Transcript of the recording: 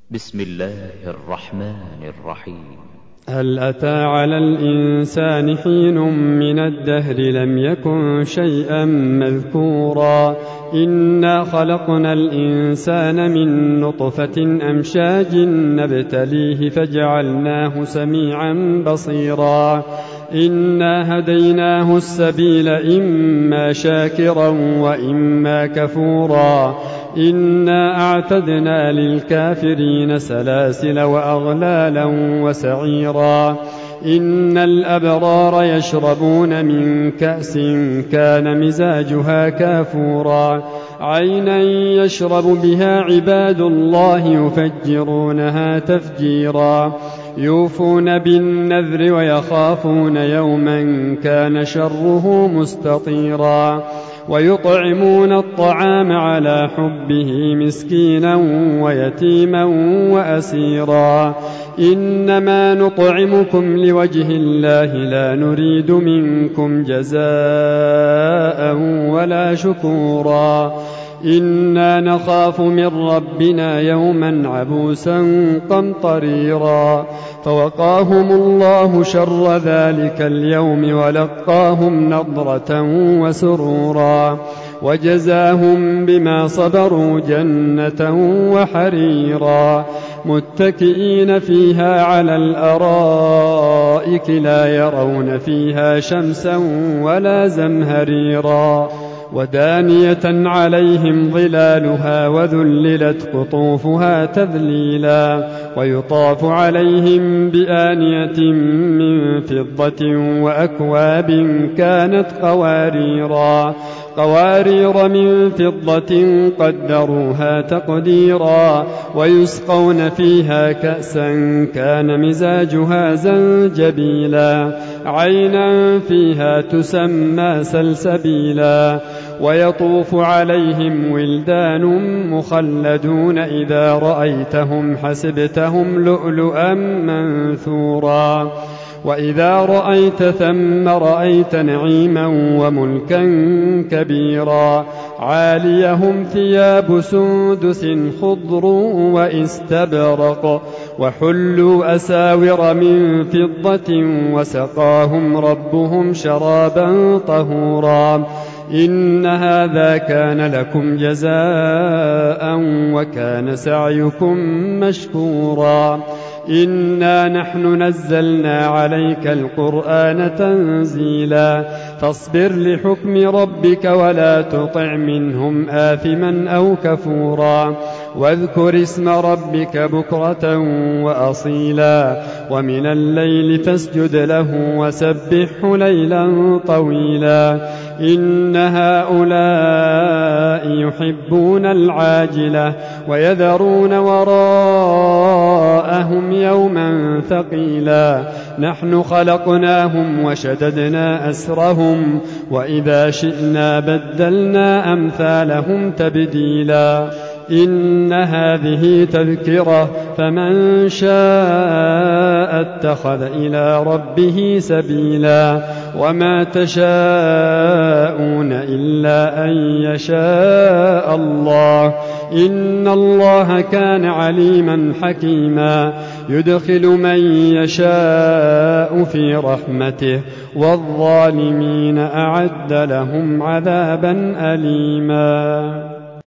بسم الله الرحمن الرحيم. هل أتى على الإنسان حين من الدهر لم يكن شيئا مذكورا إنا خلقنا الإنسان من نطفة أمشاج نبتليه فجعلناه سميعا بصيرا إنا هديناه السبيل إما شاكرا وإما كفورا إنا أعتدنا للكافرين سلاسل وأغلالا وسعيرا إن الأبرار يشربون من كأس كان مزاجها كافورا عينا يشرب بها عباد الله يفجرونها تفجيرا يوفون بالنذر ويخافون يوما كان شره مستطيرا ويطعمون الطعام على حبه مسكينا ويتيما وأسيرا إنما نطعمكم لوجه الله لا نريد منكم جزاء ولا شكورا إنا نخاف من ربنا يوما عبوسا قمطريرا فوقاهم الله شر ذلك اليوم ولقاهم نضرة وسرورا وجزاهم بما صبروا جنة وحريرا متكئين فيها على الأرائك لا يرون فيها شمسا ولا زمهريرا ودانية عليهم ظلالها وذللت قطوفها تذليلا ويطاف عليهم بآنية من فضة وأكواب كانت قوارير من فضة قدروها تقديرا ويسقون فيها كأسا كان مزاجها زنجبيلا عينا فيها تسمى سلسبيلا ويطوف عليهم ولدان مخلدون إذا رأيتهم حسبتهم لؤلؤا منثورا وإذا رأيت ثم رأيت نعيما وملكا كبيرا عاليهم ثياب سندس خضر واستبرق وحلوا أساور من فضة وسقاهم ربهم شرابا طهورا إن هذا كان لكم جزاء وكان سعيكم مشكورا إنا نحن نزلنا عليك القرآن تنزيلا فاصبر لحكم ربك ولا تطع منهم آثما أو كفورا واذكر اسم ربك بكرة وأصيلا ومن الليل فاسجد له وسبحه ليلا طويلا إن هؤلاء يحبون العاجلة ويذرون وراءهم يوما ثقيلا نحن خلقناهم وشددنا أسرهم وإذا شئنا بدلنا أمثالهم تبديلا إن هذه تذكرة فمن شاء اتخذ إلى ربه سبيلا وما تشاءون إلا أن يشاء الله إن الله كان عليما حكيما يدخل من يشاء في رحمته والظالمين أعد لهم عذابا أليما.